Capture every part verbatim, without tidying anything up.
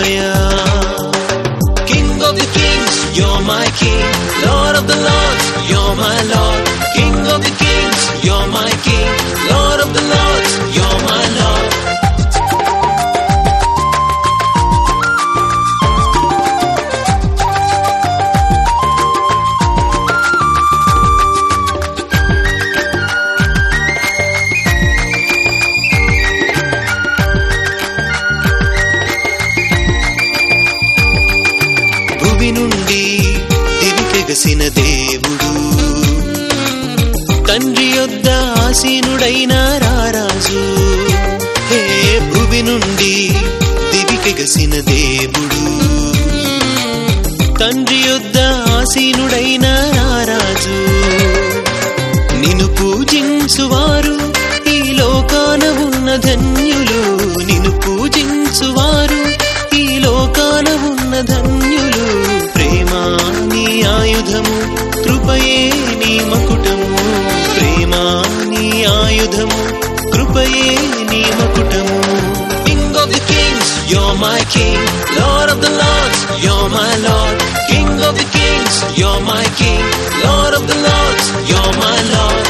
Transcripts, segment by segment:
రాజువయ్యా. King of the kings, you're my king. Lord of the lords, you're my lord. King of the kings, you're my king. Lord of the lords, you're my lord. భూమి నుండి దివికెగసిన దేవుడు, తండ్రి యొద్ద ఆసీనుడైన రారాజు. హే భూమి నుండి దివికెగసిన దేవుడు, తండ్రి యొద్ద ఆసీనుడైన రారాజు. నిన్ను పూజించువారు ఈ లోకాన ఉన్న ధన్యులు. నిన్ను పూజించువారు ఈ లోకాన ఉన్న ధన్యులు. ప్రేమా నీ ఆయుధము, కృపయే నీ మకుటము. ప్రేమా నీ ఆయుధము, కృపయే నీ మకుటము. King of the kings, you're my king. Lord of the lords, you're my lord. King of the kings, you're my king. Lord of the lords, you're my lord.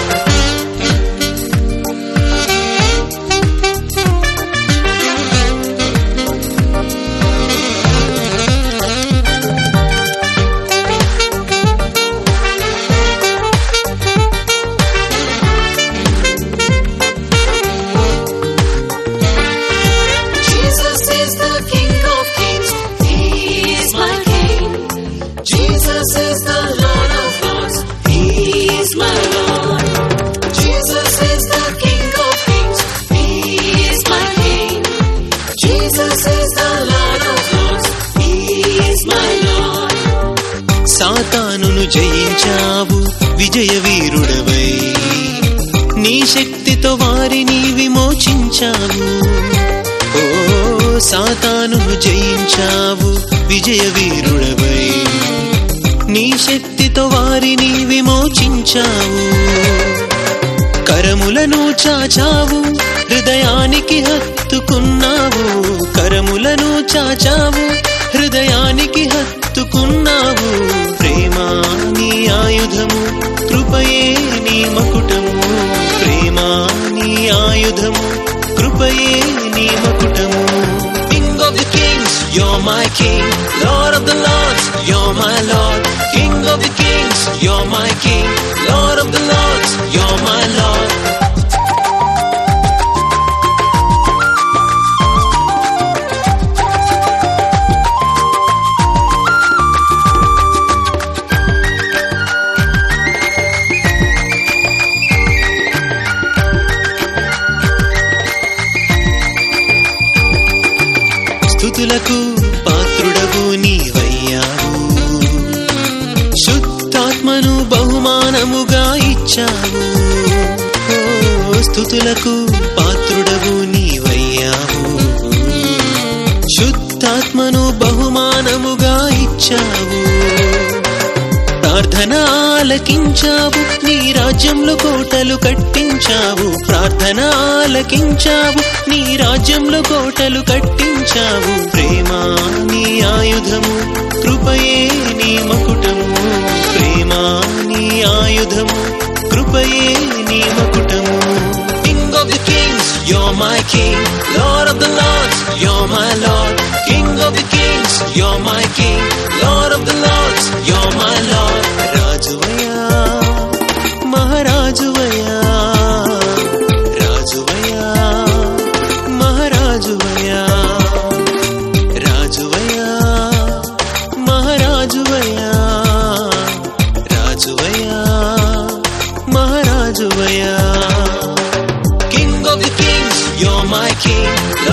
సాతానును జయించావు విజయ వీరుడవై, నీ శక్తితో వారిని విమోచించావు. ఓ సాతానును జయించావు విజయ వీరుడవై, నీ శక్తితో వారిని విమోచించావు. కరములను చాచావు, హృదయానికి హత్తుకున్నావు. కరములను చాచావు, హృదయానికి హత్తుకున్నావు. ప్రేమా నీ ఆయుధము, కృపయే నీ మకుటము. ప్రేమా నీ ఆయుధము, కృపయే నీ మకుటము. King of the kings, you're my king. Lord of the lords, you're my lord. King of the kings, you're my king. Lord of the lords, you're my lord. స్తుతులకు పాత్రుడవు నీవయ్యావు, శుద్ధాత్మను బహుమానముగా ఇచ్చావు. ఓ స్తుతులకు పాత్రుడవు నీవయ్యావు, శుద్ధాత్మను బహుమానముగా ఇచ్చావు. ప్రార్థన ఆలకించావు, నీ రాజ్యంలో కోటలు కట్టించావు. ప్రార్థన ఆలకించావు, నీ రాజ్యంలో కోటలు కట్టించావు. ప్రేమా నీ ఆయుధము, కృపయే నీ మకుటము. ప్రేమా నీ ఆయుధము, కృపయే నీ మకుటము. King of the kings, you're my king. Lord of the lords, you're my lord. King of the kings, you're my king. Lord of the lords, you're my lord. రాజువయ్యా, మహారాజువయ్యా. రాజువయ్యా, మహారాజువయ్యా. రాజువయ్యా, మహారాజువయ్యా. రాజువయ్యా, మహారాజువయ్యా. King of the kings, you're my king.